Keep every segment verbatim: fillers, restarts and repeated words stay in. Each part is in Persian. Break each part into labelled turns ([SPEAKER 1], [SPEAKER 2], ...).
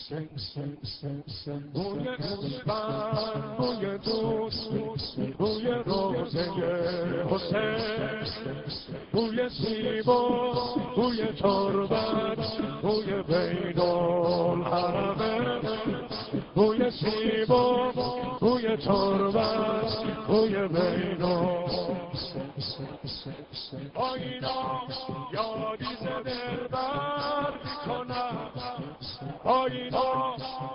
[SPEAKER 1] بوی اسفند، بوی دوست، بوی روزه حسین، بوی سیبا، بوی تربت، بوی بین الحرمین، بوی سیبا، بوی تربت، بوی بین آینا یادی ز دلبر میکنم، آینا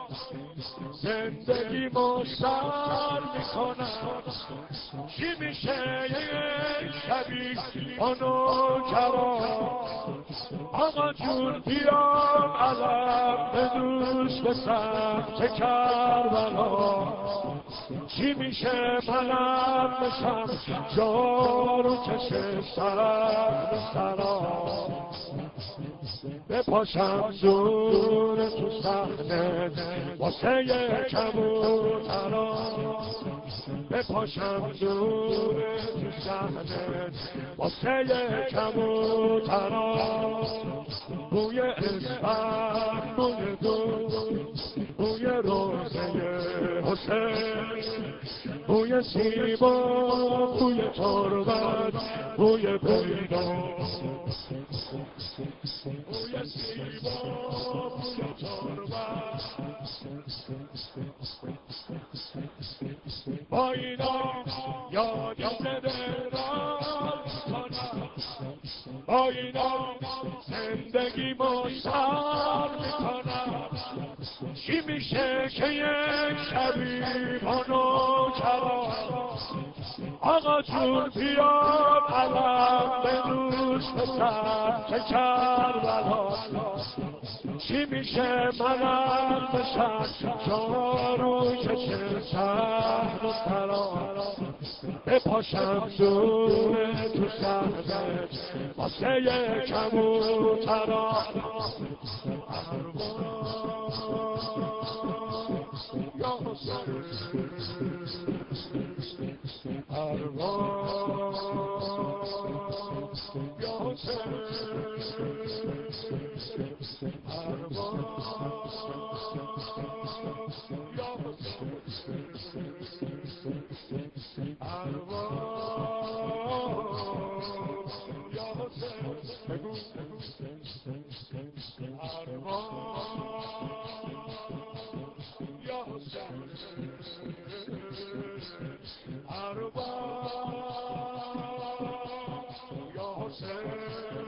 [SPEAKER 1] زندگی مشتر میکنم. چی میشه یک شبی آنو کرام، آقا جون بیام علم بدوش به سمت کربلا. چی میشه منم بشم جارو کشه سرم به سرام، بپاشم دور تو صحنه واسه یه کبوتران، بپاشم دور تو صحنه واسه یه کبوتران. بوی اسفند، بوی دوست، بوی روزه حسین، بوی سیبا، بوی تربت، بوی پیدا، بوی سیبا، بوی تربت. با اینا یادی ز دلبر میکنم، با اینا زندگی مشتر میکنم. چی میشه که یک شبی آنو کرام، آقا جون بیا علم بدوش به سمت کربلا. چی میشه منم بشم جارو کشه سهر و سرام، بپاشم دور تو صحنه واسه یه کبوتران. یا حسین ارواح، یا حسین ارواح، یا حسین ارواح، یا حسین بگو ارواح، یا حسین ارواح، یا حسین.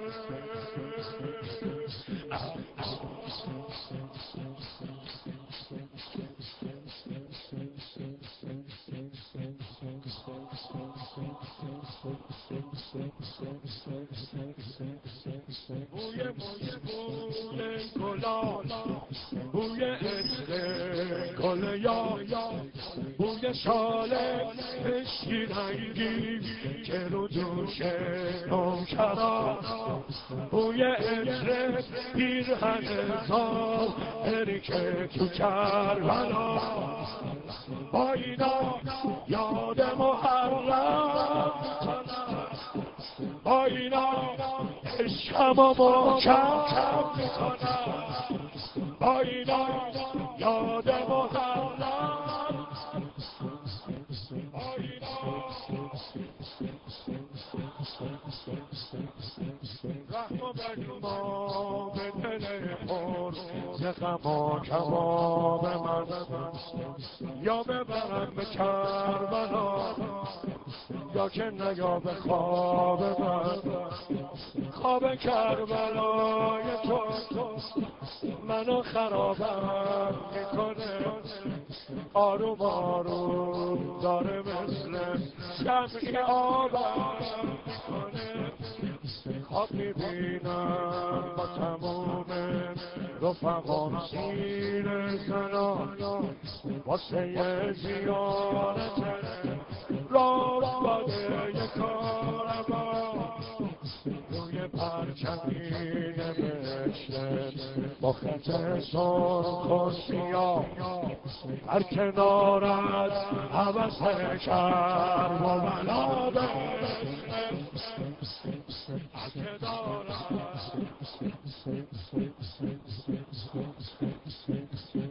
[SPEAKER 1] بوی بوی بوی گلان، بوی عطر گل یار، بوی شاله مشکی رنگی که رو دوش نوکران، بوی عطر پیرهن ظاهری که تو کربلا. با اینا یاد محرم میکنم، با اینا عشقم و محکم میکنم، با اینا یاد محرم، با اینا رحم و بگما به دل پر ز غم و کباب من، یا ببرم به کربلا یا که نیا به خواب من. خواب کربلای تو منو خرابم میکنه، آروم آروم داره مثل شمعی آبم میکنه. خواب میبینم با تموم رفقام سیر زنان واسه یه زیارت راه باده یه کارما، روی پرچمی نوشته با خط سرخ و سیاه، در کنار از هوس کرب و بلا هر کنار از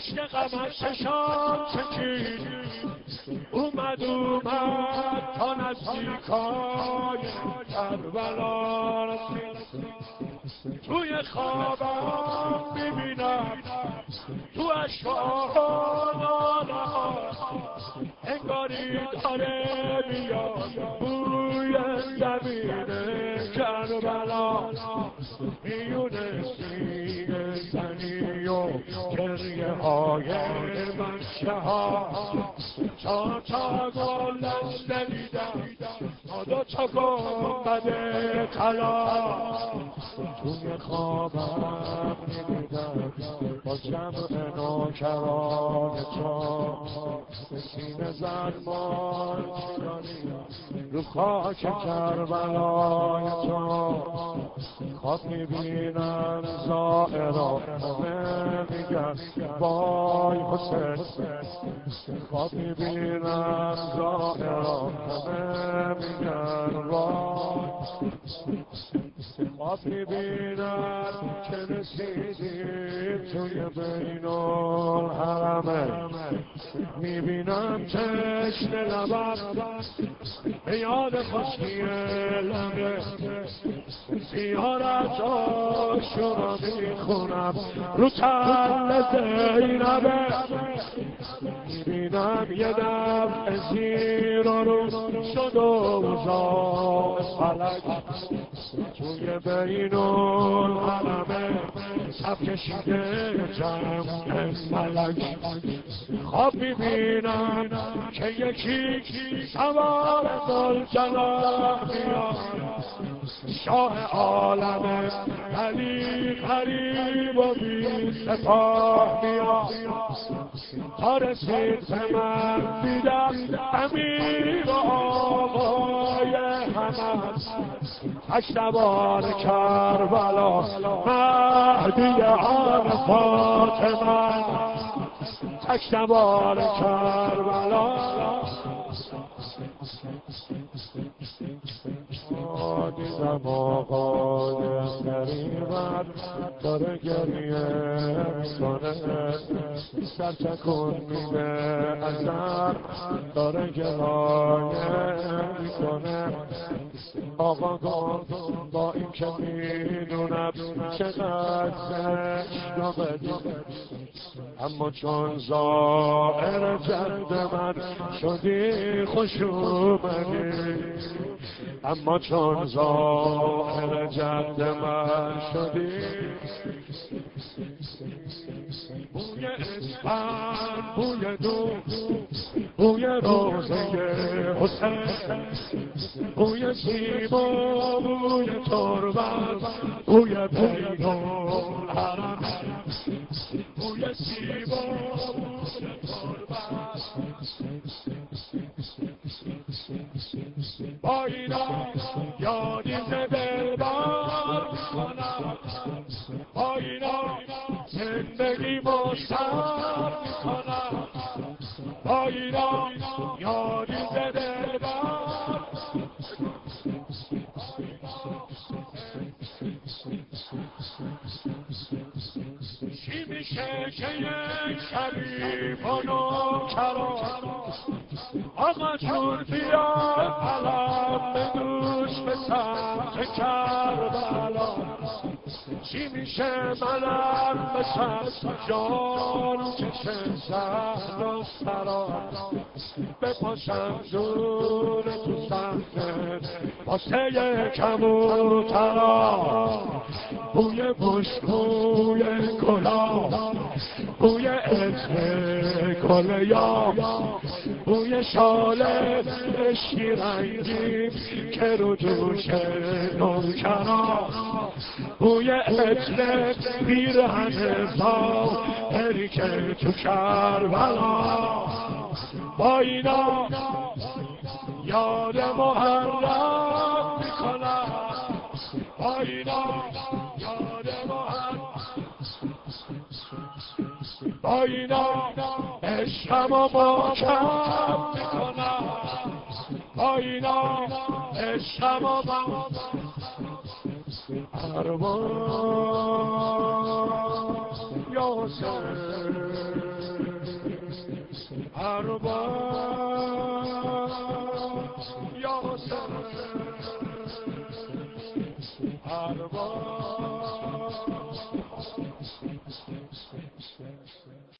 [SPEAKER 1] اشک غم از چشام چکید اومد اومد تا نزدیکای کربلا رسید توی خوابم میبینم تو اشعار ناله ها انگاری داره میاد بوی زمین کربلا میونه سینه زنی و گریه های بچه ها چهار تا گل از ندیدم تا دو تا گنبد طلا توی خوابم میبینم با جمع نوکران تو سینه زد مال رو خاک کربلای تو خواب میبینم زائرا همه میگن وای حسین خواب میبینم زائرا همه میگن وای خواب میبینم که رسیدیم توی بین الحرمه میبینم چشم لبم به یاد خشکی لبه زیارت آشورا میخونم رو تل زینبه میبینم یه دفع زیر و رو شد و زا فلک توی بین الحرمه صف کشیده جمع ملک خواب میبینم که یکی سوار ذوالجلال میاد شاه عالم علی قریب و بی سپاه میاد تا رسید به من دیدم امیر آقای همه اشتبار کربلا مهدی عرفات من اشتبار کربلا دیدم آقای غریبت داره گریه میکنه سر تکون میده ازم داره گلایه میکنه آقا گفت با این که میدونم چقدر زشت و بدی اما چون ظاهر جد من شدی خوش اومدی اما چون ظاهر جد من شدی بوی اسفند بوی دو بوی روزه حسین بوی سیب و بوی تربت بوی بین الحرم بوی سیب و بوی تربت با اینا یادی ز دلبر میکنم با اینا زندگی مشتر میکنم با اینا یادی ز دلبر چی میشه که یک شریف و نوکران آقا جون بیا علم بدوش به سمت کربلا چی میشه منم به سمت جان چشم زهر و سرا بپاشم دور تو سمت واسه کبوترا بوی بوش بوی گلا بوی عطر گل یا بوی شال عشقی رنگی که رو دوش نوکرا بوی عطر پیرهن ظاهری که تو کربلا با اینا یاد محرم میکنم با اینا یاد محرم با اینا عشقم و محکم میکنم با اینا عشقم و محکم ارباب یاسر ارباب یاسر ارباب